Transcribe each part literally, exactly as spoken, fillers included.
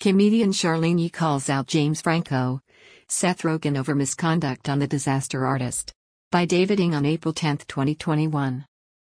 Comedian Charlene Yi calls out James Franco, Seth Rogen over misconduct on The Disaster Artist. By David Ng on April tenth, twenty twenty-one.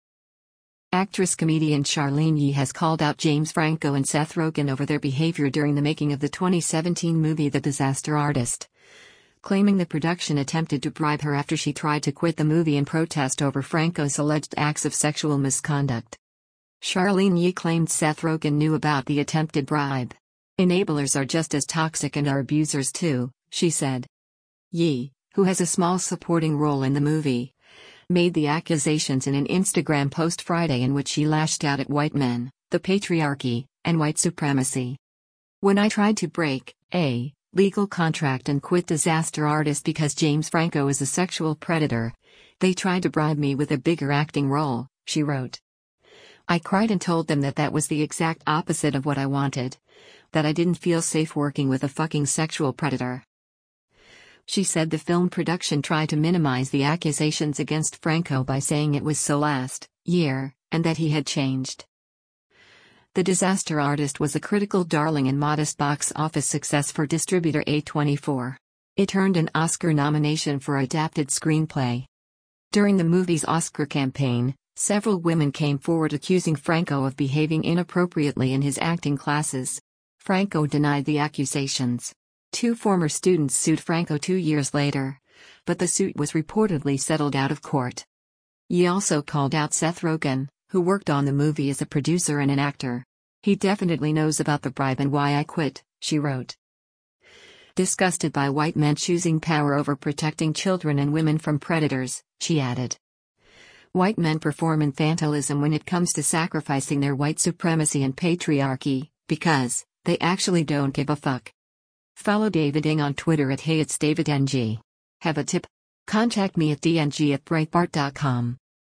Actress-comedian Charlene Yi has called out James Franco and Seth Rogen over their behavior during the making of the twenty seventeen movie The Disaster Artist, claiming the production attempted to bribe her after she tried to quit the movie in protest over Franco's alleged acts of sexual misconduct. Charlene Yi claimed Seth Rogen knew about the attempted bribe. "Enablers are just as toxic and are abusers too," she said. Yi, who has a small supporting role in the movie, made the accusations in an Instagram post Friday in which she lashed out at white men, the patriarchy, and white supremacy. "When I tried to break a legal contract and quit Disaster Artist because James Franco is a sexual predator, they tried to bribe me with a bigger acting role," she wrote. "I cried and told them that that was the exact opposite of what I wanted. That I didn't feel safe working with a fucking sexual predator." She said the film production tried to minimize the accusations against Franco by saying it was so last year, and that he had changed. The Disaster Artist was a critical darling and modest box office success for distributor A twenty-four. It earned an Oscar nomination for Adapted Screenplay. During the movie's Oscar campaign, several women came forward accusing Franco of behaving inappropriately in his acting classes. Franco denied the accusations. Two former students sued Franco two years later, but the suit was reportedly settled out of court. Yi also called out Seth Rogen, who worked on the movie as a producer and an actor. "He definitely knows about the bribe and why I quit," she wrote. Disgusted by white men choosing power over protecting children and women from predators, she added. "White men perform infantilism when it comes to sacrificing their white supremacy and patriarchy, because they actually don't give a fuck." Follow David Ng on Twitter at Hey It's David Ng. Have a tip? Contact me at d n g at breitbart dot com.